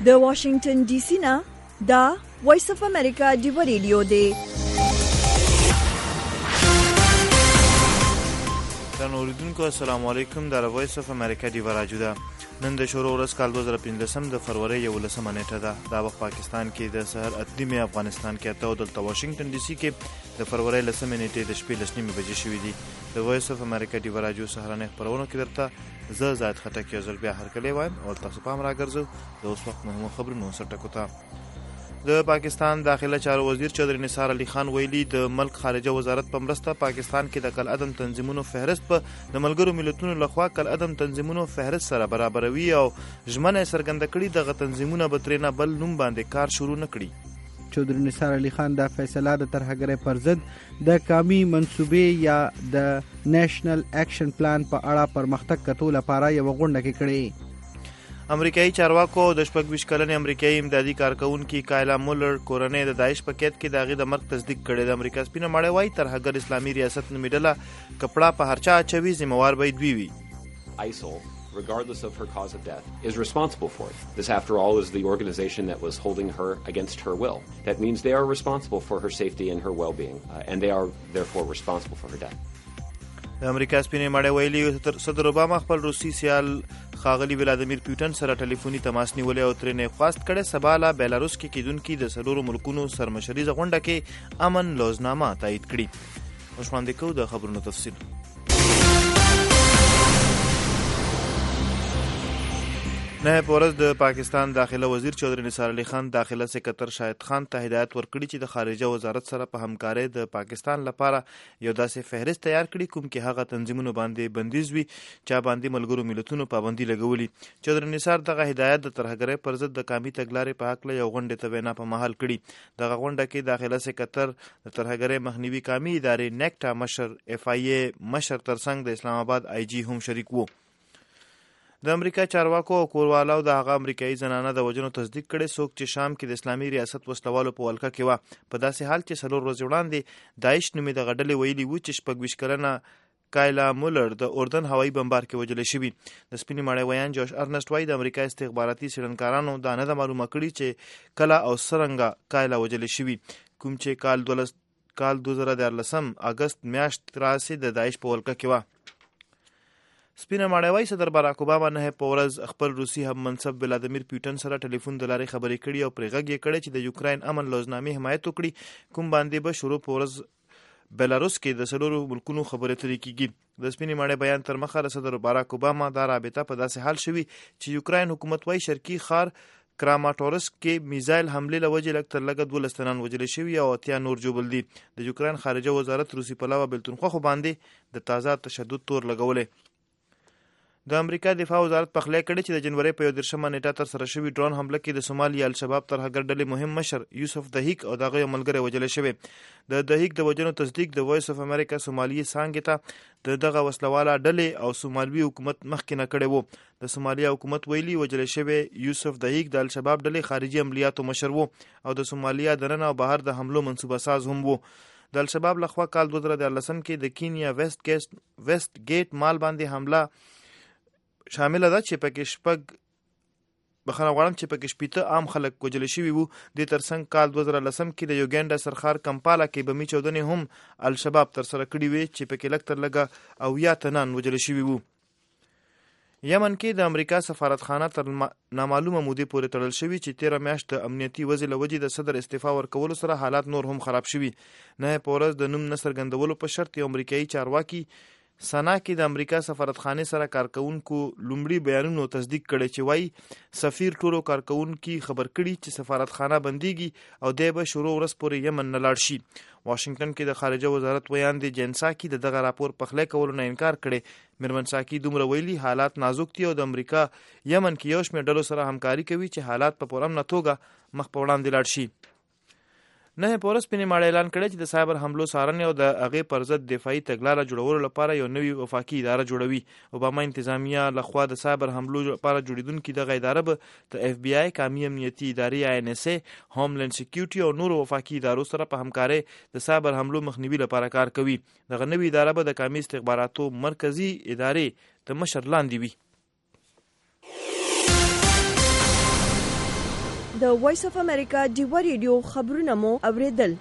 د واشنگټن ډي سي نه دا وایس اف امریکا ډیو ریډیو دی. اوریدونکو السلام علیکم. د وایس اف امریکا ډیو راډیو ده. نن د شروع ورځ کال 2015 د فروری 11 نیټه ده. دا وخت پاکستان کې د سحر 8 افغانستان کې اته او د واشنگټن ډي سي کې د فروری 10 نیټې د شپې 10 بجې شوې دي. د وایس اف امریکا ډیو راډیو سهارنه خبرونه کې درته زه زاد خټک یو ځل بیا هرکلی وایم او تاسو پام راګرځو د اوس وخت مهمو خبرونو سره ټکو ته. د پاکستان داخله چارو وزیر چودھری نثار علي خان ویلي د ملک خارجه وزارت په مرسته پاکستان کې د کالعدم تنظیمونو فهرست په د ملګرو ملتونو لخوا کالعدم تنظیمونو فهرست سره برابروي او ژمنه څرګنده کړې دغه تنظیمونه به ترې نه بل نوم باندې کار شروع نه کړي. چودھری نثار علي خان دا فیصله د ترهګرۍ پر ضد د قومي منصوبې یا د نیشنل اکشن پلان په اړه پرمختګ کتو لپاره یو غونډه کې کړې. امریکایي چارواکو د 26 کلنې امریکایي امدادي کارکونکي کایلا مولر کورنۍ د داعش په قید کې د هغې د مرګ تصدیق کړی. د امریکا سپینه ماړی وایي ترهګر اسلامي ریاست نومې ډله کپړه په هر چا اچوي، ذمہوار به یې دوی وي. ISIL, regardless of her cause of death, is responsible for it. This, after all, is the organization that was holding her against her will. That means they are responsible for her safety and her well-being, and they are therefore responsible for her death. د امریکا سپینې ماړی ویلي صدر اوباما خپل روسي سیال ښاغلي ولادیمیر پوتین سره ټلیفوني تماس نیولی او ترې نه خواست کړی سبا له بیلاروس کې کیدونکي د څلورو ملکونو سرمشریزه غونډه کې امن لوزنامه تایید کړي. اوس وړاندې کوو د خبرونو تفصیل. نه پورز د پاکستان داخله وزیر چودھری نثار علي خان داخله سکرټر شاهد خان ته هدایت ورکړي چې د خارجه وزارت سره په همکارۍ د پاکستان لپاره یو داسې فهرست تیار کړي کوم کې هغه تنظیمونو باندې بندیز وي چا باندې ملګرو ملتونو پابندي لګولي. چودھری نثار دغه هدایت د ترهګرۍ پر ضد د قومي تګلارې په هکله یو غونډې ته وینا په مهال کړي. دغه غونډه کې داخله سکرټر د ترهګرۍ مخنیوي قومي ادارې نیکټا مشر FIA مشر ترڅنګ د اسلام آباد IG هم شریک وو. د امریکا چارواکو او کوروالاو د هغه امریکایي زنانه د وژنو تصدیق کړي څوک چې شام کې د اسلامي ریاست وسلوالو په ولکه کې وه. په داسې حال چې 4 ورځې وړاندې داعش نومې دغه ډلې ویلي وو چې 26 کلنه کایلا مولر د اردن هوایي بمبار کې وژلې شوي. د سپینې ماړی ویان جوش ارنسټ وایي د امریکا استخباراتي څېړنکارانو دا نه ده معلومه کړي چې کله او څرنګه کایلا وژلې شوي کوم چې کال 2014 اګست میاشت راسې د داعش په ولکه کې وه. سپینه ماړی وایي صدر باراک اوباما نه په ورځ خپل روسي هم منصب ولادیمیر پوتین سره ټلیفون د لارې خبرې کړي او پرې غږ یې کړی چې د یوکراین امن لوزنامې حمایت وکړي کوم باندې به شروع په ورځ بیلاروس کې د څلورو ملکونو خبرې اترې کیږي. د سپینې ماړی بیان تر مخه صدر باراک اوباما دا رابطه په داسې حال شوي چې یوکراین حکومت وایي شرقي ښار کراماټورسک کې میزایل حملې له وجې لږ تر لږه 12 تنان وژلې شوي او 80 نور ژوبل دي. د یوکراین خارجه وزارت روسي پلوه بېلتونخواخو باندې د تازه تشدد تور لګولی. د امریکا دفاع وزارت پخلی کړی چې د جنوري په 11 نیټه تر سره شوي ډرون حمله کې د سومالیا الشباب ترهګر ډلې مهم مشر یوسف دهیک او دغه یو ملګری وژل شوی. د دهیک د وژنو تصدیق د وایس اف امریکا سومالي څانګې ته د دغه وسلواله ډلې او سومالوي حکومت مخکې نه کړی وو. د سومالیا حکومت ویلي وژل شوی یوسف دهیک د الشباب ډلې خارجي عملیاتو مشر وو او د سومالیا دننه او بهر د حملو منصوبه ساز هم وو. د الشباب لخوا کال 2013 کې د کینیا ویسټ ګیټ مال باندې حمله شامل ده چې پکې شپږ عام خلک وژل شوي وو. د ترڅنګ کال 2010 کې د یوګینډا سرخار کمپالا کې بمي چودنې هم الشباب تر سره کړي وي چې پکې لږ تر لږه 80 تنان وژل شوي وو. یمن کې د امریکا سفارتخانه تر نامعلومه مودې پورې تړل شوي چې 13 میاشت د امنیتي وضع له وجې د صدر استعفا ورکولو سره حالات نور هم خراب شوي. نه په ورځ د نوم نه څرګندولو په شرط یو امریکایي چارواکي سنا کې د امریکا سفارتخانه سره کارکونکو لومړي بیانونو تصدیق کړي چې وایي سفیر ټولو کارکونکو خبر کړي چې سفارتخانه بنديږي او د به شروع ورځ پورې یمن نه لاړ شي. واشنگټن کې د خارجه وزارت ویان دی جنساکی دغه راپور پخلی کولو نه انکار کړي. میرمن ساکی دومره ویلي حالات نازک دي او د امریکا یمن کې یو شمېر ډلو سره همکاري کوي چې حالات په پوره توګه مخ په وړاندې لاړ شي. نه پورس سپینې ماړی اعلان کړی چې د سایبر حملو څارنې او د هغې پر ضد دفاعي تګلاره جوړولو لپاره یو نوی وفاقي اداره جوړوي. اوباما انتظامیه لخوا د سایبر حملو لپاره جوړیدونکې دغه اداره به د FBI قومي امنیتي ادارې INSA هوملند سکیورټي او نورو وفاقي ادارو سره په همکارۍ د سایبر حملو مخنیوي لپاره کار کوي. دغه نوی اداره به د قومي استخباراتو مرکزي ادارې د مشر لاندې وي. د وایس اف امریکا ډیوا ریډیو خبرونه مو اوریدل.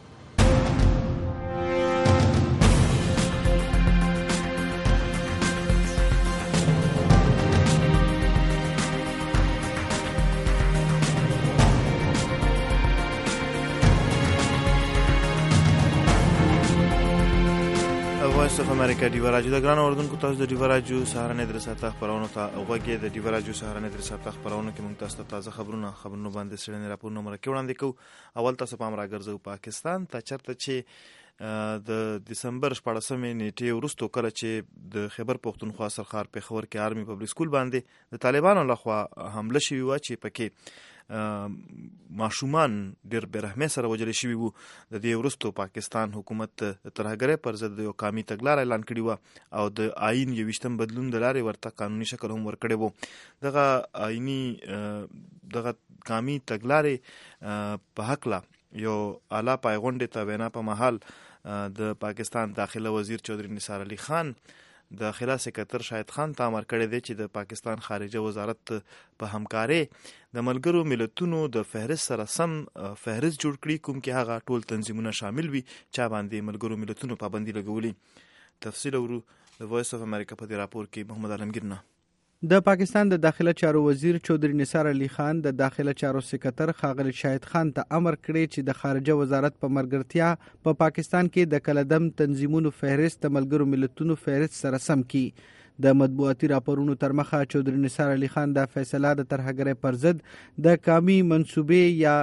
وایس اف امریکا ډیوا راډیو د ګران اوردونکو تاسو د ډیوا راډیو سهارنې درساته خبرونه ته وګورئ. د ډیوا راډیو سهارنې درساته خبرونه کې موږ تاسو ته تازه خبرونه باندې سړنې راپورونه مرکه وړاندې کوو. اول تاسو پام راګرځو پاکستان ته چرته چې د دسمبر 14 نیټې وروسته کله چې د خیبر پختونخوا سرخار پیښور کې آرمي پبلک سکول باندې د طالبانو لخوا حمله شوې و چې پکې ماشومان ډېر بېرحمۍ سره وژل شوي وو. د دې وروسته پاکستان حکومت ترهګرۍ پر ضد یو قامي تګلاره اعلان کړې وه او د آئین 28 بدلون د لارې ورته قانوني شکل هم ورکړی وو. دغه قامي تګلارې په هکله یو اعلی پای غونډې ته وینا په مهال د پاکستان داخله وزیر چودھری نثار علي خان داخله سکرټر شاهد خان ته امر کړی دی چې د پاکستان خارجه وزارت په همکارۍ د ملګرو ملتونو د فهرست سره سم فهرست جوړ کړي کوم کې هغه ټول تنظیمونه شامل وي چا باندې ملګرو ملتونو پابندي لګولي. تفصیل ورو د وایس اف امریکا په دې راپور کې محمد عالمگیر نه. د پاکستان د داخله چارو وزیر چودھری نثار علي خان د داخله چارو سکرټر ښاغلي شاهد خان ته امر کړی چې د خارجه وزارت په مرګرتیا په پاکستان کې د کلدم تنظیمونو فهرست د ملګرو ملتونو فهرست سره سم کړي. د مطبوعاتي راپورونو تر مخه چودھری نثار علي خان د فیصله د ترهګرۍ پر ضد د قومي منصوبې یا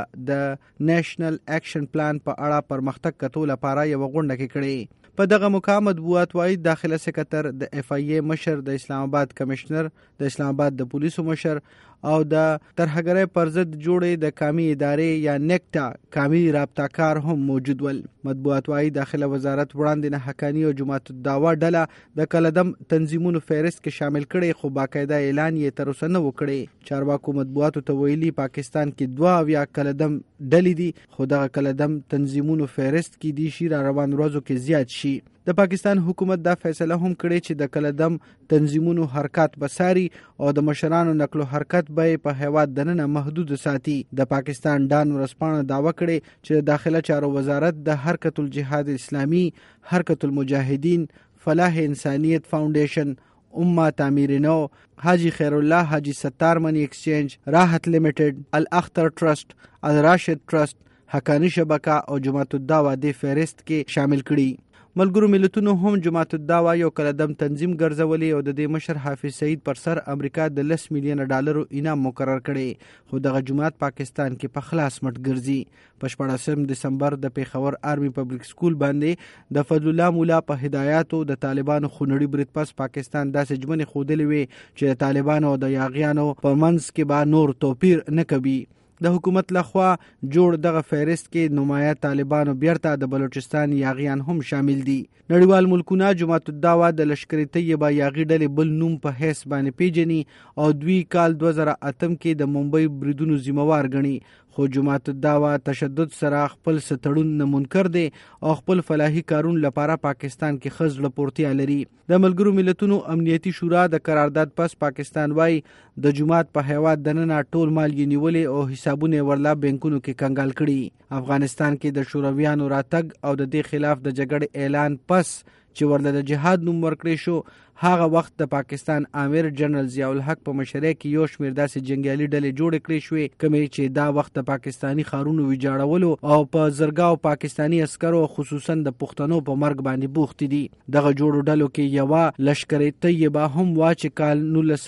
د نېشنل اکشن پلان په اړه پرمختګ کتو لپاره یو غونډه کې کړې. په دغه مقام مطبوعات وايي داخله سکرټر د اف ای ای مشر د اسلام آباد کمشنر د اسلام آباد د پولیسو مشر او د ترهګرۍ پر ضد جوړې د قومي ادارې یا نیکټا قومي رابطه کار هم موجود ول. مطبوعات وايي داخله وزارت وړاندې نه حقانی او جماعت الدعوا ډله د کلدم تنظیمونو فهرست کې شامل کړي خو باقاعده اعلان یې تر اوسه نه وکړي. چارواکو مطبوعاتو ته ویلي پاکستان کې 2 کلدم ډلې دي خو دغه کلدم تنظیمونو فهرست کې دي شي را روان ورځو کې زیات شي. د پاکستان حکومت دا فیصله هم کړې چې د کلدم تنظیمونو حرکت بساري او د مشرانو نقل و حرکت به په هیواد دننه محدود ساتي. د پاکستان ډان ورسپانه داوا کړې چې د داخله چارو وزارت د حرکت الجهاد اسلامی، حرکت المجاهدین، فلاح انسانیت فاونډیشن، امه تعمیر نو، حاجی خیر الله حاجی ستار منی ایکسچینج، راحت لیمیټډ، الاختر ټرست، الراشد ټرست، حقانی شبکه او جماعت الدعوا د فهرست کې شامل کړي. ملګرو ملتونو هم جماعت الدعوا یو کلدم تنظیم ګرځولي او د دې مشر حافظ سعید پر سر امریکا د $10 میلیون انعام مقرر کړي خو دغه جماعت پاکستان کې په خلاص مټ ګرځي. په 14 دسمبر د پیښور آرمي پبلک سکول باندې د فضل الله مولا په هدایاتو د طالبانو خونړي برید پس پاکستان داسې ژمنې ښودلې وي چې د طالبانو او د یاغیانو په منځ کې به نور توپیر نه کوي. د حکومت لخوا جوړ دغه فهرست کې نمایه طالبانو بیرته د بلوچستان یاغیان هم شامل دي. نړیوال ملکونه جماعت الدعوا د لشکر طیبه یاغي ډلې بل نوم په حیث باندې پیژني او 2 کال 2008 کې د ممبئی بریدونو ذمہوار ګڼي خو جماعت الدعوا تشدد سره خپل ستړون نه منکر دي او خپل فلاحي کارون لپاره پاکستان کې خزړه پورتیا لري. د ملګرو ملتونو امنیتي شورا د قرارداد پس پاکستان وايي د جماعت په هیواد دننه ټول مال یې نیولې او حسابونه ورلا بانکونو کې کنګال کړي. افغانستان کې د شورویانو راتګ او د دې خلاف د جګړې اعلان پس چې ورله د جهاد نوم ورکړی شو هغه وخت د پاکستان امیر جنرال ضیاء الحق په مشرۍ کې یو شمېر داسې جنګیالي ډلې جوړې کړې شوې کومې چې دا وخت د پاکستاني ښارونو ویجاړولو او په زرګاو پاکستاني عسکرو خصوصا د پښتنو په مرګ باندې بوخت دي. دغه جوړو ډلو کې یوه لشکر طیبه هم وا چې کال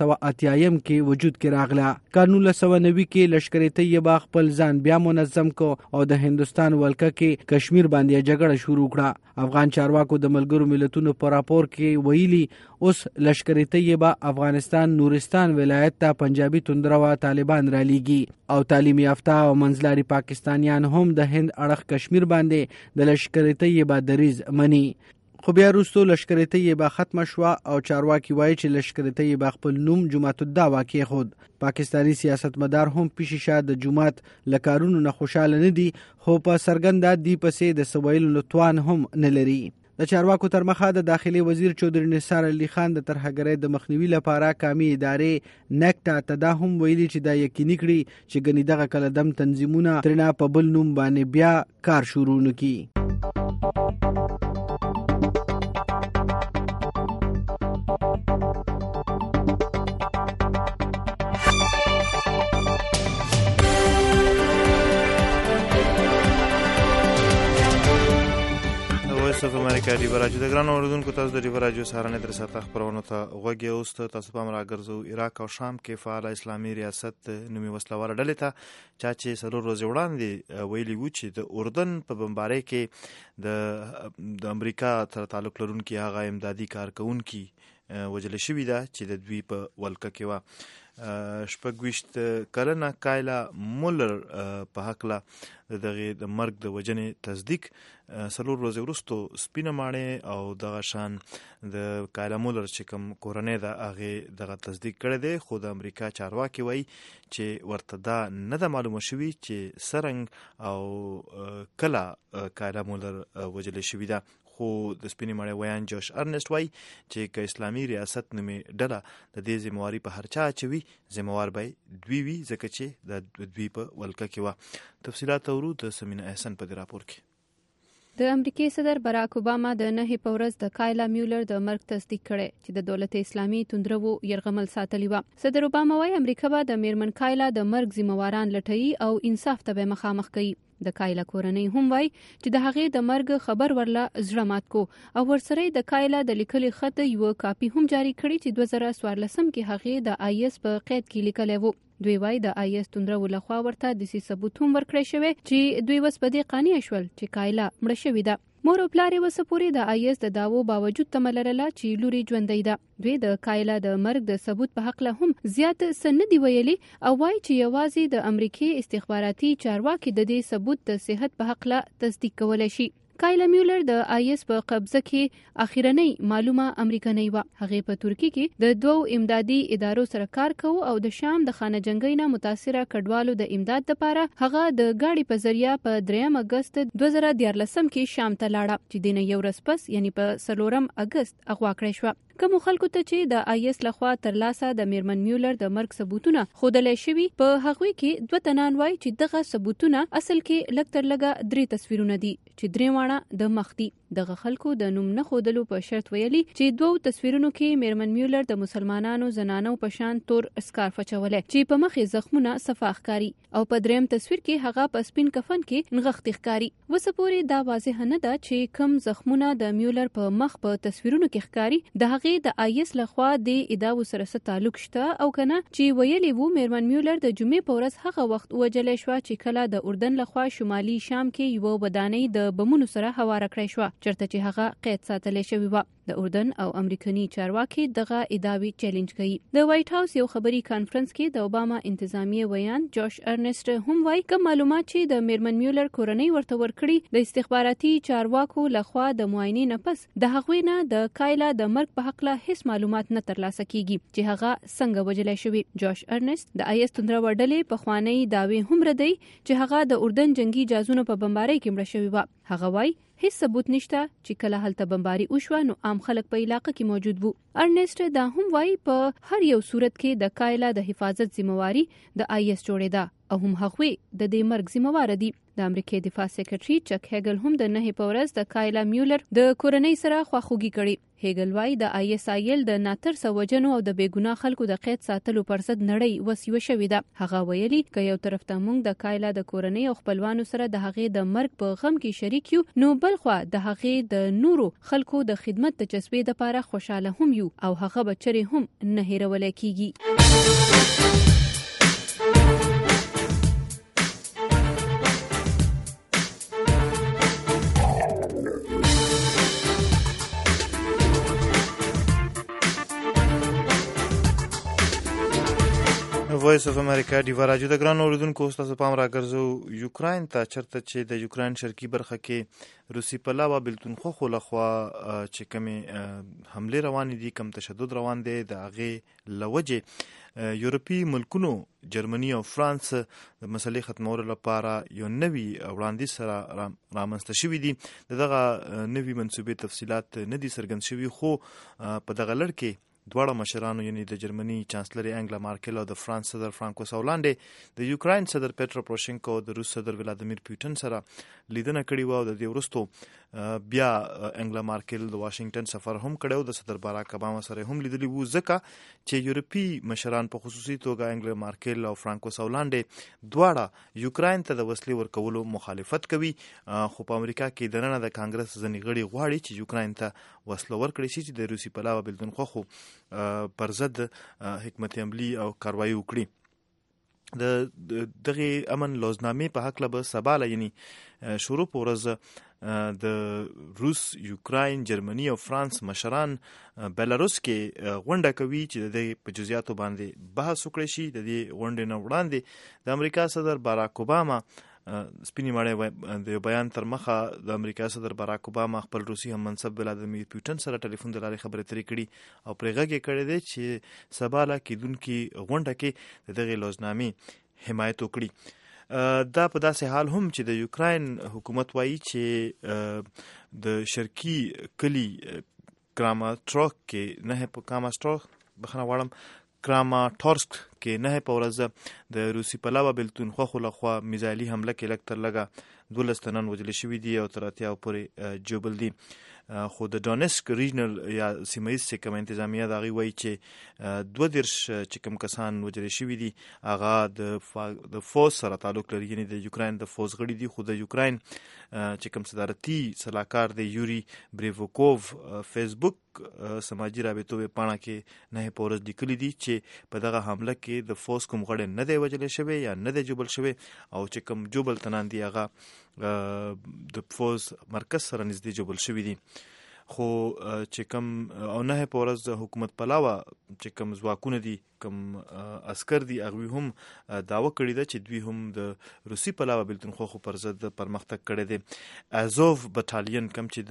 1980 کې وجود کې راغله. کال 1990 کې لشکر طیبه خپل ځان بیا منظم کو او د هندستان ولکه کې کشمیر باندې جګړه شروع کړه. افغان چارواکو د ملګرو ملتونو په راپور کې ویلي اوس لشکر طیبه افغانستان نورستان ولایت ته پنجابي توندروا طالبان را لیږي او تعلیم یافته او منځلاري پاکستانیان هم د هند اړخ کشمیر باندې د لشکر طیبه دریز مني. خو بیا وروسته لشکر طیبه ختمه شوه او چارواکي وایي چې لشکر طیبه خپل نوم جماعت الدعوا کېښود. پاکستاني سیاستمدار هم پیشیشه د جماعت له کارونو نه خوشحاله نه دي خو په څرګنده دې پسې د سویلو توان هم نه لري. د چارواکو تر مخه د داخلي وزیر چودري نثار علي خان د ترهګرۍ د مخنیوي لپاره قامي ادارې نکټا ته دا هم ویلي چې دا یقیني کړي چې ګنې دغه کلدم تنظیمونه ترنه په بل نوم باندې بیا کار شروع نکړي. صف امریکا ډیو راجو د ګران اوردونکو تاسو د ډیو راجو سهارنې در ساته خبرونه ته غوږی اوست. تاسو په امر راګرځو عراق او شام کې فعال اسلامي ریاست نومي وسلوال ډلې ته چې څلور ورځې وړاندې ویلي وو چې د اردن په بمبارۍ کې د امریکا سره تعلق لرونکي هغه امدادي کارکونکي وجل شوی ده چې د دوی په ولکه کې و. شپږویشت کلنه کایلا مولر په هکله د مرګ د وجنې تصدیق څلور ورځې وروسته سپینه ماڼۍ او دغه شان د کایلا مولر چې کوم کورنۍ ده هغې دغه تصدیق کړی دی، خو د امریکا چارواکي وایي چې ورته دا نه ده معلومه شوي چې څرنګه او کله کایلا مولر وجلې شوي ده. خو د سپینې ماڼۍ ویان جوش ارنسټ وایي چې که اسلامي ریاست نومې ډله د دې ذمواري په هر چا اچوي، ذموار به دوی وي ځکه چې د دوی په ولکه کې وه. تفصیلات اورو د سمینه احسن په دې راپور کې. د امریکای صدر براک اوباما د 9 په ورځ د کایلا میولر د مرګ تصدیق کړي چې د دولت اسلامي توندرو يرغمل ساتلی و. صدر اوباما وايي امریکا به د میرمن کایلا د مرګ ذمہواران لټوي او انصاف ته به مخامخ کوي. د کایلا کورنۍ هم وایي چې د هغې د مرګ خبر ورله زړه مات کو او ورسره د کایلا د لیکلي خط یو کاپی هم جاری کړي چې 2014 کې هغې د آی اس په قید کې لیکلی وو. دوی وایي د آی اس توندرو لخوا ورته د ثبوت هم ورکړی شوی چې دوی وس په دې قانع شول چې کایلا مړه شوې ده. مور او پلار یې وسه پورې د آی اس د داوو باوجود تمه لرله چې لوري ژوندۍ ده. دوی د کایلا د مرګ د ثبوت په حق له هم زیات څه نه دی ویلي او وایي چې یوازې د امریکای استخباراتي چارواکي د دې ثبوت د صحت په حق له تصدیق کولی شي. کایلا میولر د آی اس په قبضه کې اخیرنۍ معلومه امریکایي و. هغه په ترکی کې د دوو امدادي ادارو سره کار کوي او د شام د خانه جنگۍ نه متاثره کډوالو د امداد لپاره هغه د گاډي په ذریعہ په 3 اگست 2014 کې شام ته لاړه چې دینه یو ورځ پس یعنی په 4 اگست اغوا کړی شو. کوم خلکو ته چې د آی اس لخوا تر لاسه د میرمن میولر د مرګ ثبوتونه خودلې شوی په هغوی کې دوه تنان وای چې دغه ثبوتونه اصل کې لږ تر لږه 3 تصویرونه دي چې 3 واړه د مخ دي. دغه خلکو د نوم نه خودلو په شرط ویلي چې 2 تصویرونو کې میرمن میولر د مسلمانانو زنانو په شان تور اسکارف چولې چې په مخې زخمونه صفاح ښکاري او په 3م تصویر کې هغه په سپین کفن کې نغښتې ښکاري. وسپوري دا واضح نه ده چې کوم زخمونه د میولر په مخ په تصویرونو کې ښکاري د هغې د آی اس لخوا د ادعاو سره څه تعلق شته او کنه چې ویلي وو میرمن میولر د جمعې په ورځ هغه وخت وجلې شو چې کله د اردن لخوا شمالي شام کې یو ودانۍ د بمونو سره هواره کړې شو چرته چې هغه قید ساتلې شوی و. د اردن او امریکایي چارواکي دغه ادعاوی چیلنج کوي. د وایټ هاوس یو خبري کانفرنس کې د اوباما انتظامیه ویان جوش ارنسټ هم وایي کوم معلومات چې د میرمن میولر کورنۍ ورته ورکړي د استخباراتي چارواکو لخوا د معاینې نه پس د هغوی نه د کایلا د مرګ په حق له هیڅ معلومات نه ترلاسه کیږي چې هغه څنګه وجلې شوی. جوش ارنسټ د آی اس توندرو ډلې په خوانی داوی هم ردی چې هغه د اردن جنگي جازونو په بمبارۍ کې مړ شوی و. هغه وایي هیڅ ثبوت نشته چې کله هلته بمباري وشوه نو عام خلک په علاقه کې موجود وو. ارنسټ دا هم وایي په هر یو صورت کې د کایلا د حفاظت ذمہواری د آی اس جوړې ده او هم هغوی د دې مرګ ذمہوار دي. د امریکای دفاع سیکریټري چک هیګل هم د 9 په ورځ د کایلا میولر د کورنۍ سره خواخوږي کړي. هیګل وایي د آی اس ایل د ناترسه وجنو او د بیګناه خلکو د قید ساتلو پر ضد نړۍ وسیوه شوې ده. هغه ویلي که یو طرف ته موږ د کایلا د کورنۍ او خپلوانو سره د هغې د مرګ په غم کې شریک یو نو بل خو د هغې د نورو خلکو د خدمت د جذبې لپاره خوشاله هم یو او هغه به چرې هم نه هیرولای کیږي. وایس اف امریکا ډیوا راجو د ګران اوریدونکو تاسو پام راګرځو یوکرين ته چرته چې د یوکرين شرقي برخه کې روسي پلاوا بلتونخو لخوا چې کومې حمله روان دي کم تشدد روان دي د هغه لوجه یورپی ملکونو جرمني او فرانس د مسلې ختمولو لپاره یو نوی وړاندیز سره رامنځته شوی دي دغه نوی منسوبې تفصيلات نه دي څرګند شوي خو په دغه لړ کې دواړه مشرانو یعنی د جرمني چانسلر انګلا مارکل او د فرانس صدر فرانکوس هولانډ د یوکرين صدر پیټرو پروشینکو د روس صدر ولادیمیر پوتین سره لیدنه کړې و او د دې وروسته بیا انګلا مارکل د واشنگټن سفر هم کړو د صدر باراک اوباما سره هم لیدلی وو ځکه چې یورپی مشران په خصوصي توګه انګلا مارکل او فرانکوس هولانډ دواړه یوکرين ته د وسلې ورکولو مخالفت کوي خو په امریکا کې د نن د کانګرس ځنی غړي غواړي چې یوکرين ته وسله ورکړي شي چې د روسي پلاوا بلتونخو پر ضد حکمت عملی او کاروایی وکړي د دغه امن لوزنامې په حق له سباله یعنی شروع پورز د روس یوکرين جرمني او فرانس مشران بلاروس کې غونډه کوي چې د په جزئیاتو باندې بحث وکړي شي د دې غونډې نه وړاندې د امریکا صدر باراک اوباما سپینی ماړی د بیان تر مخه د امریکا صدر باراک اوباما خپل روسي هم منصب ولادیمیر پوتین سره ټلیفون د لارې خبرې اترې کړي او پرې غږ کړی دی چې سباله کېدونکي غونډه کې دغه لوزنامې حمایت وکړي دا په داسې حال هم چې د یوکرين حکومت وایي چې د شرقي کلی کراماټورسک کې نه په کراماټورسک کې نه په ورځ د روسي پلاوا بلتونخو لخوا میزایلي حمله کې لږ تر لږه 12 تنان وژل شوي دي او تر 80 پورې جوبل دي خو د ډونسک ریجنل یا سیمایي کوم انتظامیه دا غوي وایي چې 22 چې کوم کسان وژل شوي دي هغه د فوز سره تعلق لري یعنی د یوکرين د فوز غړي دي خو د یوکرين چې کوم صدارتي صلاحکار دی یوري بریوکوف فیسبوک سماجی رابطو په پاڼه کې نه پورز لیکلي دي چې په دغه حمله کې د فوز کوم غړي نه دی وژل شوی یا نه دی جوبل شوی او چې کوم جوبل تنان دی هغه د فوز مرکز سره نږدې جوبل شوی دي خو چې کوم او نه پورز حکومت پلاوا چې کوم ځواکونه دي کوم عسكر دي هغه هم داوا کړی ده چې دوی هم د روسي پلاوا بلتونخو پر ضد پرمختګ کړی دی ازوف بټالین کوم چې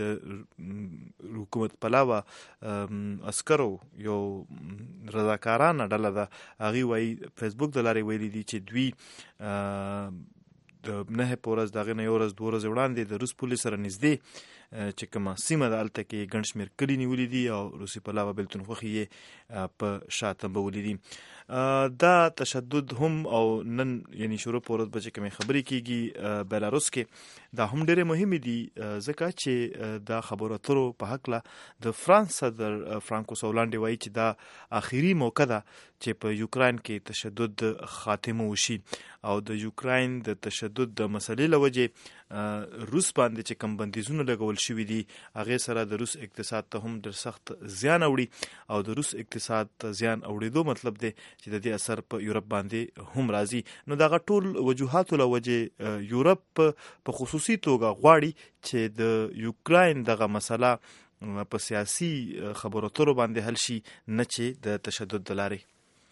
د حکومت پلاوا عسكرو یو رضاکارانه ډله ده هغه وایي فیسبوک د لارې ویلي دي چې دوی د نه پورز دغه نه یورز دوه ورځې وړاندې د روس پولیس سره نږدې چې کومه سیمه د الته کې ګڼ شمېر کلي نیولي دي او روسي پلاوا بلتونخو یې په شاته بولي دي دا تشدد هم او نن یعنی شروع پورز به چې کومې خبرې کیږي بلاروس کې دا هم ډېرې مهمې دي ځکه چې دا خبرو اترو په حق له د فرانس صدر فرانکوس هولانډ وایي چې دا آخري موقع ده چې په یوکرين کې تشدد خاتمه وشي او د یوکرين د تشدد د مسلې لوجه روس باندې چې کم بندیزونه لګول شوي دي هغه سره د روس اقتصاد ته هم ډېر سخت زیان اوړي او د روس اقتصاد ته زیان اوړېدو مطلب دی چې د دې اثر په یورپ باندې هم راځي نو دغه ټول وجوهات له وجه یورپ په خصوصي توګه غواړي چې د یوکرين دغه مسله په سیاسي خبرو اترو باندې حل شي نه چې د تشدد د لارې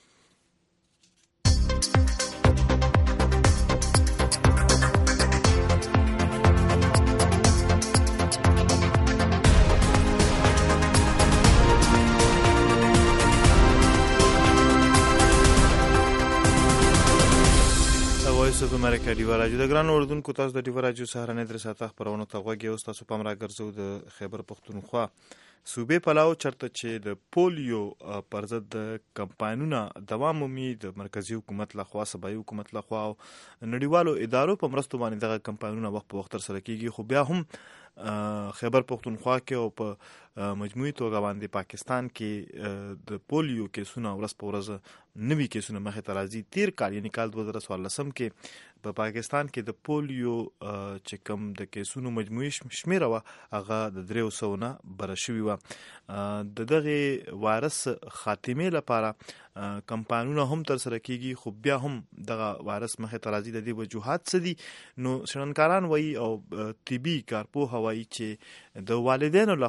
وایس اف امریکا ډیوا راجو د ګران اوردونکو تاسو د ډیوا راجو سهارنې در ساته خبرونه ته غوږی اوس تاسو پام راګرځو د خیبر پختونخوا صوبې پلاو چرته چې د پولیو پر ضد کمپاینونه دوام مومي د مرکزی حکومت لخوا صوبایي حکومت لخوا او نړیوالو ادارو په مرستو باندې دغه کمپاینونه وخت په وخت سره کیږي خو بیا هم خیبر پختونخوا کې او په مجموعي توګه باندې پاکستان کې د پولیو کیسونه ورځ په ورځ نوي کیسونه مخې ته راځي تیر کال یعنی کال 2014 کې په پاکستان کې د پولیو چې کوم د کیسونو مجموعي شمیره و هغه د 300 نه بره شوی و د دغه وایرس خاتمه لپاره کمپاینونه هم تر سره کیږي خو بیا هم دغه وایرس مخې ته راځي د دې وجوهات څه دي نو شننکاران وایي او طبي کارپوه وایي چې د والدینو لخوا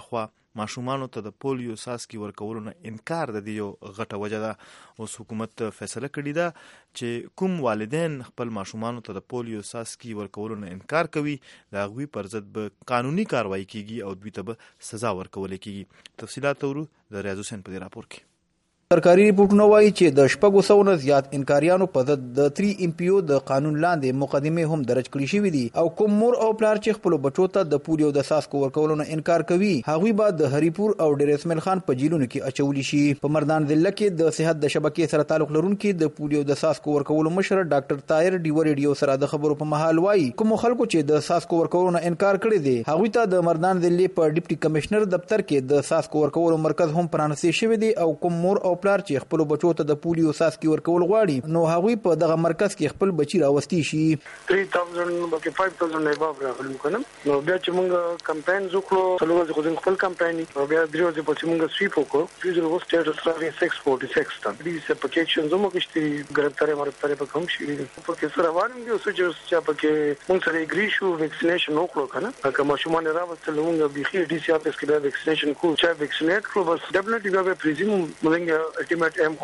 ماشومانو ته د پولیو څاڅکي ورکولو نه انکار د دې یو غټه وجه ده. اوس حکومت فیصله کړې ده چې کوم والدین خپل ماشومانو ته د پولیو څاڅکي ورکولو نه انکار کوي د هغوی پر ضد به قانوني کاروایی کیږي او دوی ته به سزا ورکول کیږي. تفصیلات ورو د ریاض حسین په دې راپور کې. سرکاري ریپورټونه وایي چې د 600 نه زیات انکاریانو په ضد د 3 MPO د قانون لاندې مقدمه هم درج کړې شوې دي او کوم مور او پلار چې خپل بچو ته د پولیو د څاڅکو ورکولو نه انکار کوي هغوی به د هریپور او ډیر اسماعیل خان په جیلونو کې اچول شي. په مردان ضلع کې د صحت د شبکې سره تعلق لرونکي د پولیو د څاڅکو ورکولو مشر ډاکټر طاهر ډیو ریډیو سره د خبرو په محل وایي کوم خلکو چې د څاڅکو ورکولو نه انکار کړی دی هغوی ته د مردان ضلع په ډیپټي کمشنر دفتر کې د څاڅکو ورکولو مرکز هم پرانیستی شوی دی او کوم مور او پلار چې خپل بچو ته د پولیو څاڅکي ورکول غواړي نو هغوی په دغه مرکز کې خپل بچی راوستي شي. 3000 بلکې 5000 نه باب راغلم کنه نو بیا چې موږ کمپاین وکړو څلور ځله خپل کمپاین او بیا درې ورځې په موږ سویپ وکړو فیزل وسټیټ سره 646 ته دې سپکیشن زموږ کېشتي ګرفتاري مرتبه په کوم شي په کې سره وانم دي اوس چې په کې موږ سره اګری شو ویکسینیشن وکړو کنه هغه ماشومان راوستل موږ بيخي ډي سي اف اس کې ویکسینیشن کو چې ویکسینیټ کړو بس ډیفینټلی بیا پریزیم موږ الټیمیټ ایم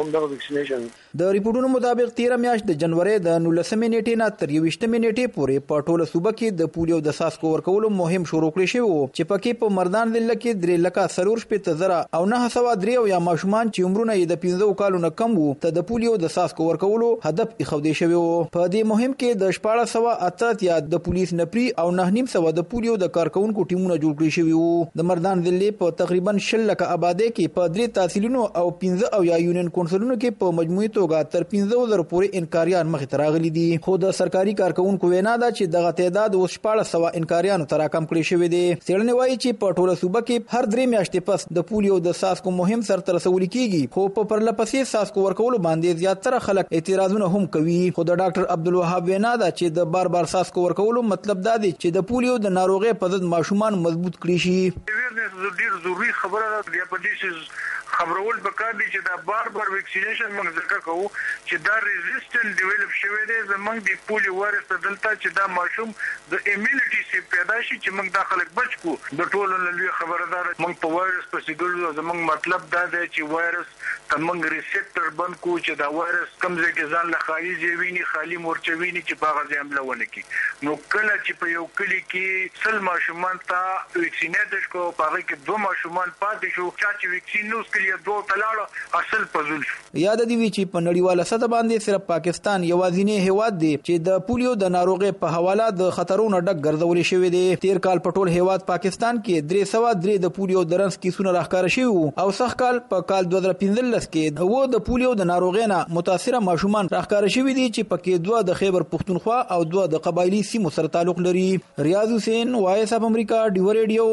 د ریپورتونو مطابق 13 میاشت د جنوري د 19 نیټې نه تر 20 نیټې پورې په ټوله صوبه کې د پولیو د څاڅکو ورکولو مهم شروع کړی شو چې پکې په مردان ضلع کې 3,40,000 او 903 یا ماشومان چې عمرونه یې د 15 کالو نه کم وو ته د پولیو د څاڅکو ورکولو هدف ایښودل شوی وو. په دې مهم کې د 1408 یا د پولیس نپری او 900 د پولیو د کارکونکو ټیمونه جوړ کړی شوی وو. د مردان ضلع په تقریبا 10 لک آبادی کې په 3 تحصیلونو او 15 او یا یونین کونسلونو کې په مجموعي توګه تر 15,000 پورې انکاریان مخې ته راغلي دي. خو د سرکاري کارکونکو وینا ده چې دغه تعداد اوس 1400 انکاریانو ته راکم کړی شوی دی. څېړنې وایي چې په ټوله صوبه کې هر 3 میاشتې پس د پولیو د څاڅکو مهم سرته رسول کیږي خو په پرلپسې څاڅکو ورکولو باندې زیاتره خلک اعتراضونه هم کوي. خو د ډاکټر عبدالوهاب وینا ده چې د بار بار څاڅکو ورکولو مطلب دا دی چې د پولیو د ناروغي په ضد ماشومان مضبوط کړي شي. ډیر ضروري خبره ده په دې خبرول پکار دي چې دا بار بار ویکسینیشن موږ ځکه کوو چې دا ریزिस्टنت ډیولپ شوی دی زمونږ د پولیو وایرس ته دلته چې دا ماشوم د ایمیونټي سي پیدا شي چې موږ د خلک بچ کو د ټولو لوی خبردار موږ په وایرس پسې ګرځو زمونږ مطلب دا دی چې وایرس تمنګ ریسپټر بند کو چې دا وایرس کمزې کې ځان له خالي ځویني خالي مورچویني چې په غږ حمله ونه کی نو کله چې په یو کلی کې سل ماشومان ته ویکسینیټ شو په هغه کې 2 ماشومان پاتې شو چې ویکسین نو سکلی دوه تلاړه اصل پزول یاد دی چې په نړیواله سطح باندې صرف پاکستان یوازینی هیواد دی چې د پولیو د ناروغي په حواله د خطرونو ډک ګرځول شوی دی. تیر کال په ټول هیواد پاکستان کې 303 د پولیو د رنس کیسونه راخاره شوی او سخت کال په کال 2015 کې و د پولیو د ناروغي نه متاثره ماشومان راخاره شوی دي چې پکې 2 د خیبر پختونخوا او 2 د قبایلی سیمو سره تعلق لري. ریاض حسین وایس اف امریکا ډیو ریډیو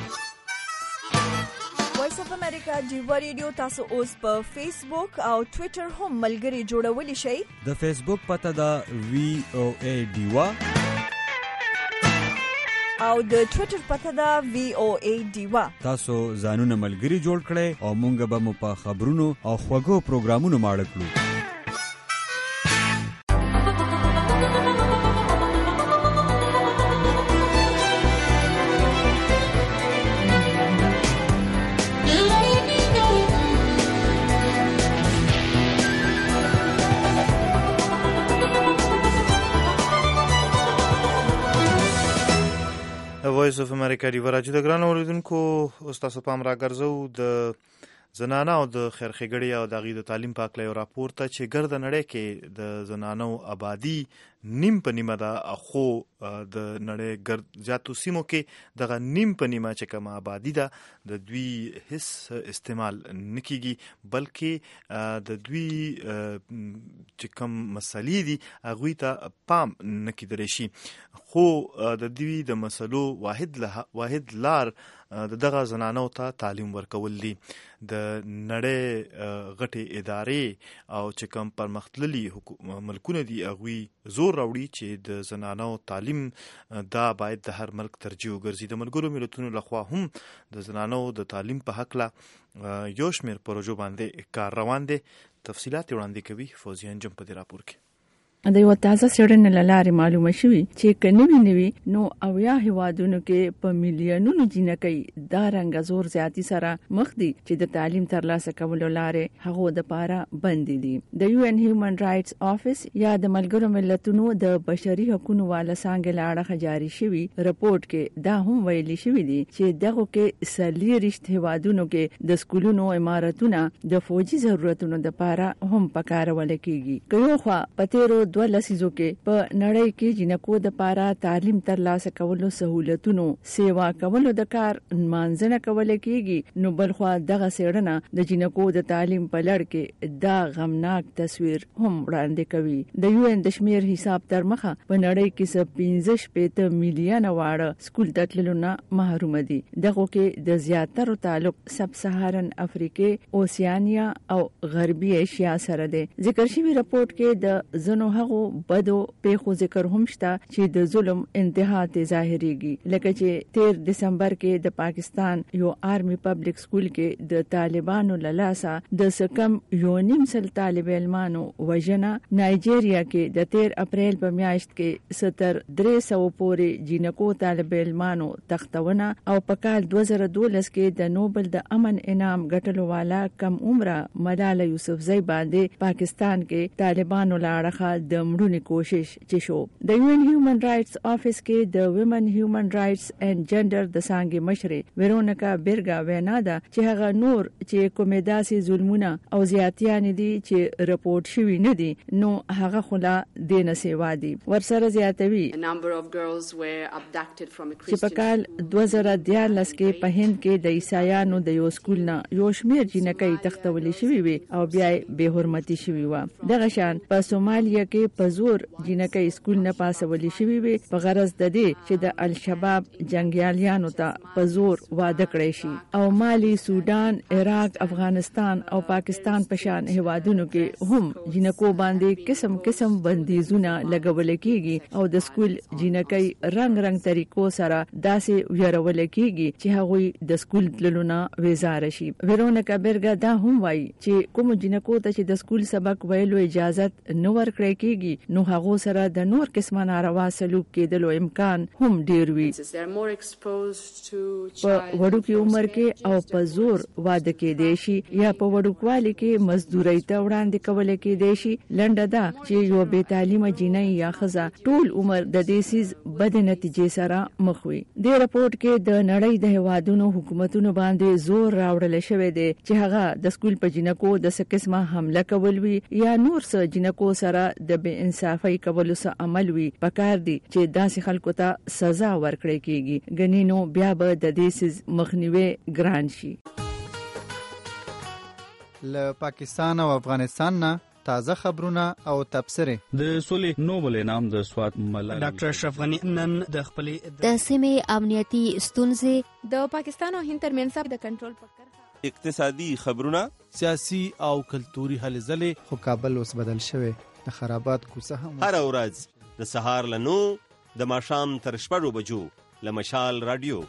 وایس اف امریکا ډیو ریډیو تاسو اوس په فیسبوک او ټوئیټر هم ملګري جوړولی شئ. د فیسبوک پته دا VOA ډیوا او د ټوئیټر پته دا VOA ډیوا. تاسو ځانونه ملګري جوړ کړئ او مونږ به مو په خبرونو او خوږو پروګرامونو ماړه کړو. وایس اف امریکا دی ورچ د ګران اوریدونکو اوس تاسو پام راګرځو د زنانه او د خیرخېګړې او د غي د تعلیم په اړه یو راپور ته چې ګرد نړۍ کې د زنانو آبادی نیم په نیمه ده خو د نړۍ ګرد زیاتو سیمو کې دغه نیم په نیمه چې کوم آبادی ده د دوی هیڅ استعمال نکېږي بلکې د دوی چې کوم مسلې دي هغه ته پام نکېدل شي خو د دوی د مسلو واحد لار دغه زنانو ته تعلیم ورکول دي. د نړۍ غټي ادارې او چې کوم پرمختللي ملکونه دي هغه زور راوړي چې د زنانو تعلیم دا باید د هر ملک ترجیح وګرځي. د ملګرو ملتونو لخوا هم د زنانو د تعلیم په حق لا یو شمېر پروژو باندې کار روان دي. تفصیلات وړاندې کوي فوزیان جم په دې راپور کې. د یو تازه څېړنې له لارې معلومه شوې چې که نوي نو اویا هیوادونو کې په میلیونونو جنکۍ دا رنګ زور زیاتی سره مخ دي چې د تعلیم ترلاسه کولو لارې هغه د پاره بند دي. د UN هیومن رائټس افیس یا د ملګرو ملتونو د بشري حقوقو والا څنګه لاړه جاری شوی رپورت کې دا هم ویلي شوی دي چې دغه کې سلیری رشت هیوادونو کې د سکولونو عمارتونه د فوجي ضرورتونو لپاره هم پکارول کیږي. که خو په تیرو 2 لسیزو کې په نړۍ کې جنکو د لپاره تعلیم ترلاسه کولو سہولتونو سیوا کولو د کار مانځنه کول کیږي، نو بل خو دغه څېړنه د جنکو د تعلیم په لړ کې دا غمناک تصویر هم وړاندې کوي. د UN د شمیر حساب تر مخه په نړۍ کې 15 میلیونه واړه سکول ته تللو نه محروم دي. دغه کې د زیاترو تعلق سب سهارن افریقې، اوسیانیا او غربي ایشیا سره دی. ذکر شوی رپورت کې د زنو هغو بدو پیښو ذکر هم شته چې د ظلم انتها ته ظاهريږي، لکه چې 13 دسمبر کې د پاکستان یو آرمي پبلک سکول کې د طالبانو له لاسه د سکم 1.5 طالب علمانو وژنه، نایجیریا کې د 13 اپریل په میاشت کې 300 پورې جنکو طالب علمانو تختونه، او په کال 2012 کې د نوبل د امن انعام ګټلو والا کم عمره ملاله یوسفزئی باندې پاکستان کې طالبانو لاړه د مړونی کوشش چې شو. د UN هیومن رائټس افیس کې د ویمن هیومن رائټس اینڈ جنډر د څنګه مشره ویرونیکا بیرګا وینا ده چې هغه نور چې کومه داسې ظلمونه او زیاتیان دي چې رپورت شوی نه دي، نو هغه خلا دینه سیوا دي. ورسره زیاتوي چې په کال 2013 کې په هند کې د عیسایانو د یو سکول نه یو شمیر جنکۍ تختولې شوی وي او بیا به حرمتي شوی و. دغه شان په سومالیا کې په زور جنکۍ سکول نه پاسولې شوی وي په غرض د دې چې د الشباب جنگیالیانو ته په زور واده کړی شي. او مالی، سودان، عراق، افغانستان او پاکستان په شان هیوادونو کې هم جنکو باندې قسم بندیزونه لګول کیږي او د سکول جنکۍ رنگ طریقو سره داسې ویرول کیږي چې هغه د سکول تللونه وزاره شي. ویرونیکا بیرګا دا هم وایي چې کوم جنکو ته چې د سکول سبق ویلو اجازه نه ورکړي کیږي، نو هغه سره د نور قسمه ناروا سلوک کېدلو امکان هم ډیر وي. په وړوکي عمر کې او په زور واده کېدای شي یا په وړوکوالي کې مزدوري ته وړاندې کول کېدای شي. لنډه ده چې یو بې تعلیمه جنۍ یا ښځه ټول عمر د دې سیز بد نتیجې سره مخ وي. د رپورت کې د نړۍ د هیوادونو حکومتونو باندې زور راوړل شوی دی چې هغه د سکول په جنکو د څه قسمه حمله کول وي یا نور څه جنکو سره د بے انصافۍ کولو څه عمل وي. پکار دي چې داسې خلکو ته سزا ورکړي کیږي، غنینو بیا به د دې سیز مخنیوي ګران شي. له پاکستان او افغانستان نه تازه خبرونه او تبصره. د سولې نوبل انعام د سوات ملالۍ ډاکټر اشرف غنی نن د خپل د سیمې امنیتي ستونزې، د پاکستان او هند ترمنځ د کنټرول فکر، اقتصادي خبرونه، سیاسي او کلتوري هلې ځلې. خو کابل اوس بدل شوی، د خرابات کوڅه هم هر ورځ د سهار له 9 د ماښام تر 6 بجو له مشال رادیو.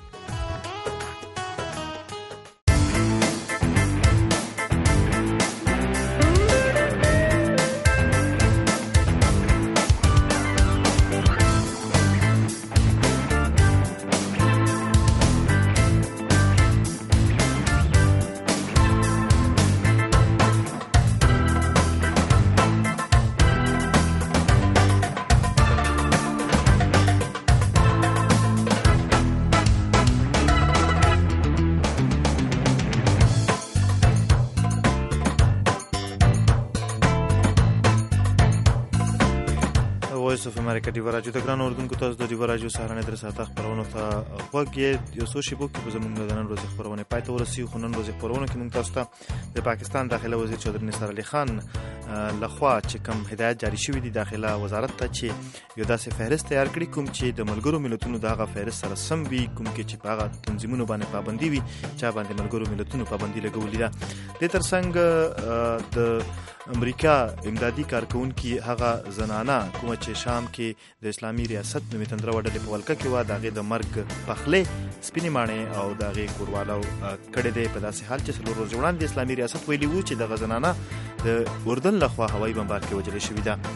وایس اف امریکا دی ورجو د ګران اردوونکو تاسو د دی ورجو سهارنې در ساته خبرونه ته وګورئ. یو څو شی بوک په زمونږ د نن ورځې خبرونه پای ته ورسیو. خو نن ورځې خبرونه کې موږ تاسو ته د پاکستان داخله وزیر چودري نثار علي خان لخوا چې کوم هدایت جاری شوی دی داخله وزارت ته چې یو داسې فهرست تیار کړي کوم چې د ملګرو ملتونو دغه فهرست سره سم وي، کوم کې چې هغه تنظیمونو باندې پابندي وي چې باندې ملګرو ملتونو پابندي لګولې ده. د ترڅنګ د امریکا امدادي کارکونکو هغه زنانه کوم چې شام کې د اسلامي ریاست نومې تندره وډلې په ولکه کې و دغه د مرګ پخلې سپینې ماڼۍ او دغه کوروالو کړه دې په داسې حال چې څلور ورځې وړاندې اسلامي ریاست ویلي وو چې د غزنانه د اردن لخوا هوایي بمبار کې وجل شوې ده.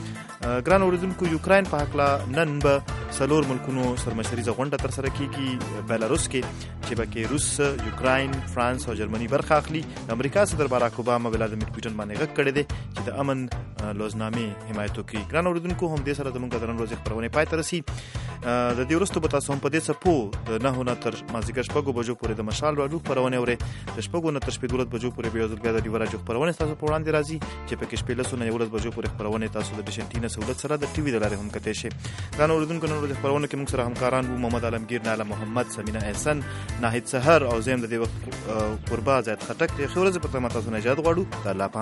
ګران اوریدونکو یوکراین په هکله نن به 4 ملکونو سرمشریزه غونډه ترسره کیږي بیلاروس کې چې پکې روس، یوکراین، فرانس او جرمني برخه اخلي. امریکا صدر باراک اوباما ولادیمیر پوتین باندې غږ کړی دی چې د امن لوزنامې حمایت وکړي. ګران اوریدونکو هم دې سره زموږ د نن ورځې خپرونې پای ته رسي. د دې وروسته به تاسو هم په دې څپو د 9 نه تر مازدیګر 6 بجو پورې د مشال راډیو خپرونې اورئ. د 6 نه تر 12 بجو پورې به یو ځل بیا د ډیو راډیو خپرونې تاسو په وړاندې راځي چې پکې شپې له 11 بجو پورې خپرونې تاسو د ډیشنټینا سہولت سره د ټي وي د لارې هم کتئ شئ. ګران اوریدونکو نن ورځې خپرونه کې موږ سره همکاران وو محمد عالمگیر، ناله محمد، سمینه احسن، ناهید سحر او زم د دې وخت قربا زید خټک. خو ورځ په تمه تاسو نه اجازه غواړو. د الله